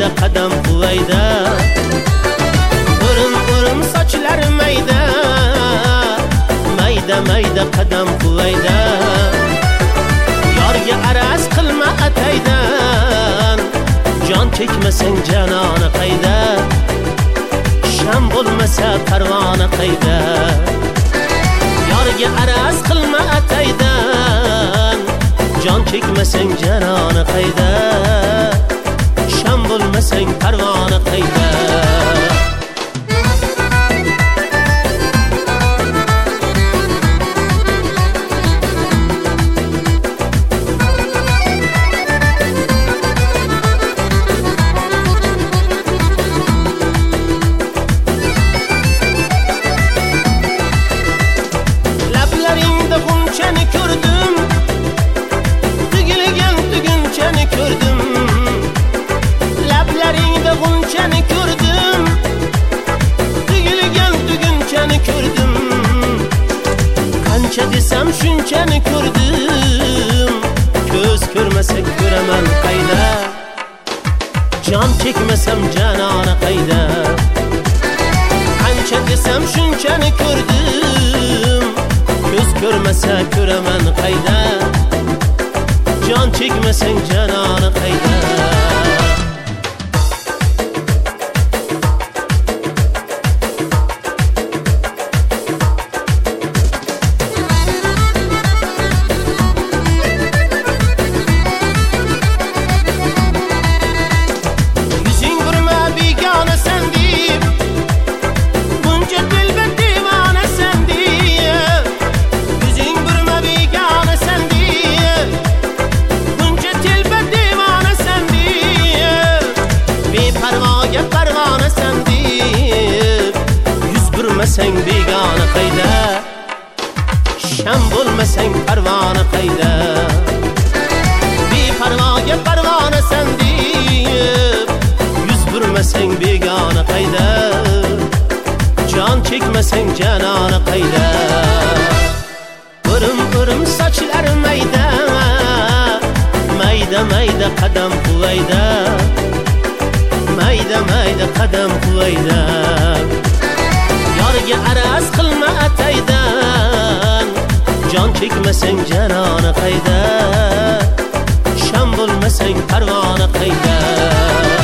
mayda qadam quvayda. O'rim sochlar mayda, mayda mayda qadam quvayda. Yorga araz qilma ataydan, jon chekmasang janoni qayda. Sham bo'lmasa parvona qayda. Yorga araz qilma ataydan, jon chekmasang janoni qayda. Sham bo'lmasang parvona qayda. Lablaringda g'unchani ko'rdim, tugilgan tugunchani ko'rdim. Lablaringda g'unchani ko'rdim, tugilgan tugunchani ko'rdim. Qancha desam shunchani ko'rdim, ko'z ko'rmasa ko'raman qayda. Jon chekmasam janoni qayda. Qancha desam shunchani ko'rdim, ko'z ko'rmasa ko'raman qayda. Jon chekmasang janoni qayda. Yuzing burma begonasan deb, buncha dilba devonasan deb. Yuzing burma begonasan deb, buncha dilba devonasan deb. Beparvoga parvonasan deb, yuz burmasang begona qayda. Sham bo'lmasang parvona qayda. Beparvoga parvonasan deb, yuz burmasang begona qayda. Jon chekmasang janoni qayda. O'rim sochlar mayda, mayda mayda qadam quvayda. Mayda mayda qadam quvayda. Yorga araz qilma ataydan, jon chekmasang janoni qayda. Sham bo'lmasang parvona qayda.